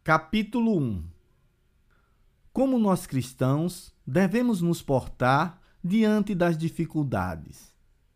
Capítulo 1. Como nós cristãos devemos nos portar diante das dificuldades.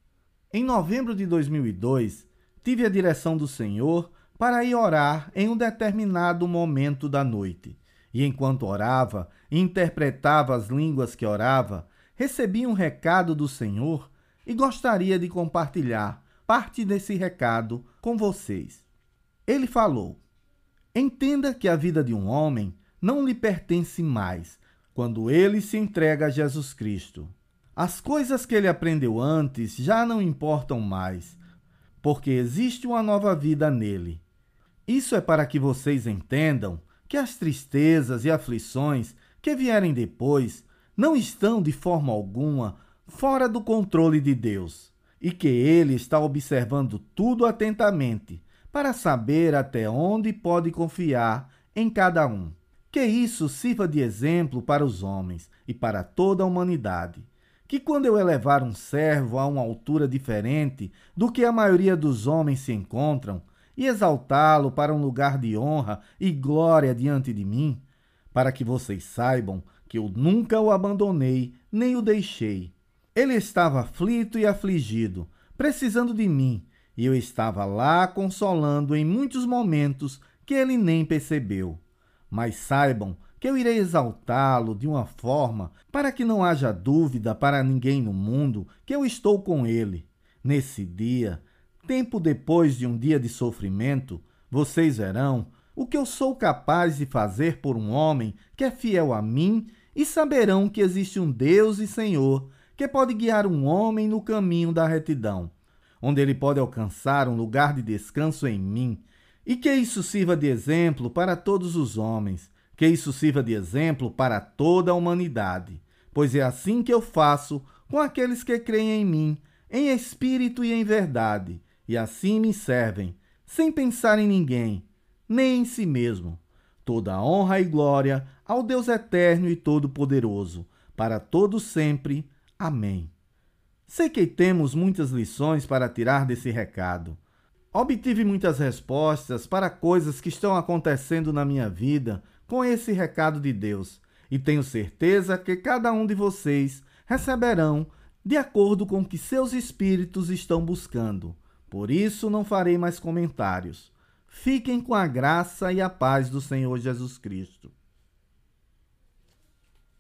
Em novembro de 2002, tive a direção do Senhor para ir orar em um determinado momento da noite. E enquanto orava e interpretava as línguas que orava, recebi um recado do Senhor e gostaria de compartilhar parte desse recado com vocês. Ele falou: entenda que a vida de um homem não lhe pertence mais quando ele se entrega a Jesus Cristo. As coisas que ele aprendeu antes já não importam mais, porque existe uma nova vida nele. Isso é para que vocês entendam que as tristezas e aflições que vierem depois não estão de forma alguma fora do controle de Deus, e que Ele está observando tudo atentamente para saber até onde pode confiar em cada um. Que isso sirva de exemplo para os homens e para toda a humanidade. Que quando eu elevar um servo a uma altura diferente do que a maioria dos homens se encontram, e exaltá-lo para um lugar de honra e glória diante de mim, para que vocês saibam que eu nunca o abandonei nem o deixei. Ele estava aflito e afligido, precisando de mim, e eu estava lá consolando em muitos momentos que ele nem percebeu. Mas saibam que eu irei exaltá-lo de uma forma para que não haja dúvida para ninguém no mundo que eu estou com ele. Nesse dia, tempo depois de um dia de sofrimento, vocês verão o que eu sou capaz de fazer por um homem que é fiel a mim e saberão que existe um Deus e Senhor que pode guiar um homem no caminho da retidão, onde ele pode alcançar um lugar de descanso em mim, e que isso sirva de exemplo para todos os homens, que isso sirva de exemplo para toda a humanidade, pois é assim que eu faço com aqueles que creem em mim, em espírito e em verdade, e assim me servem, sem pensar em ninguém, nem em si mesmo. Toda honra e glória ao Deus eterno e todo-poderoso, para todos sempre. Amém. Sei que temos muitas lições para tirar desse recado. Obtive muitas respostas para coisas que estão acontecendo na minha vida com esse recado de Deus, e tenho certeza que cada um de vocês receberão de acordo com o que seus espíritos estão buscando. Por isso não farei mais comentários. Fiquem com a graça e a paz do Senhor Jesus Cristo.